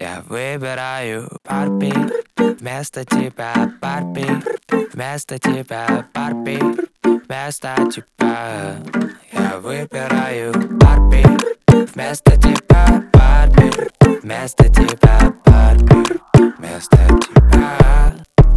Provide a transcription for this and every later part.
Я выбираю Барби вместо тебя, Барби вместо тебя, Барби вместо тебя. Я выбираю Барби вместо тебя, Барби вместо тебя, Барби вместо тебя.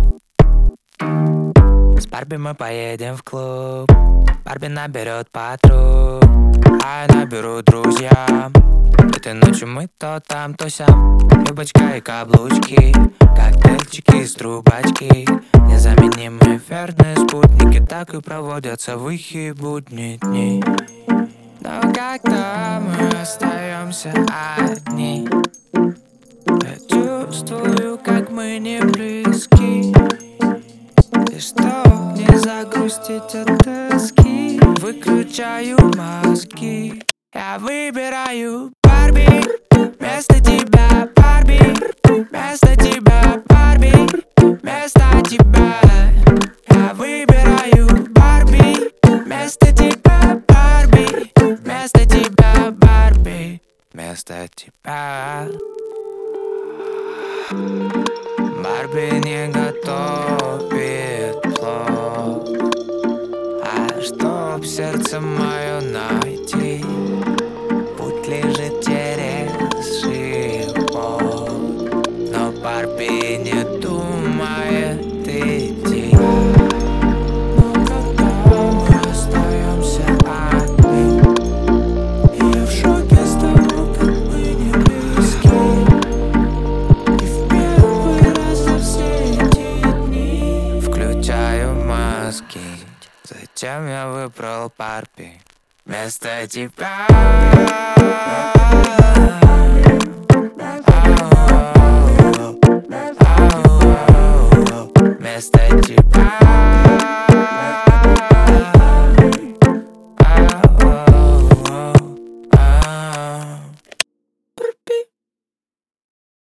С Барби мы поедем в клуб, Барби наберет подруг, а я наберу друзьям. Этой ночью мы то там, то сям, юбочка и каблучки, коктейльчики из трубочки. Незаменимые верные спутники так и проводятся в их будние дни. Но когда мы остаемся одни, я чувствую, как мы не близки. И чтоб не загрустить от тоски, выключаю мозги. Я выбираю Барби вместо тебя, Барби вместо тебя, Барби вместо тебя. Я выбираю Барби вместо тебя, Барби вместо тебя, Барби вместо тебя. Барби не готовит плов, а чтоб сердце мое найти, путь лежит через живот. Но Барби не думает идти. Но когда мы остаемся одни, и я в шоке с того, как мы не близки. И в первый раз за все эти дни включаю мозги. Зачем я выбрал Барби вместо тебя?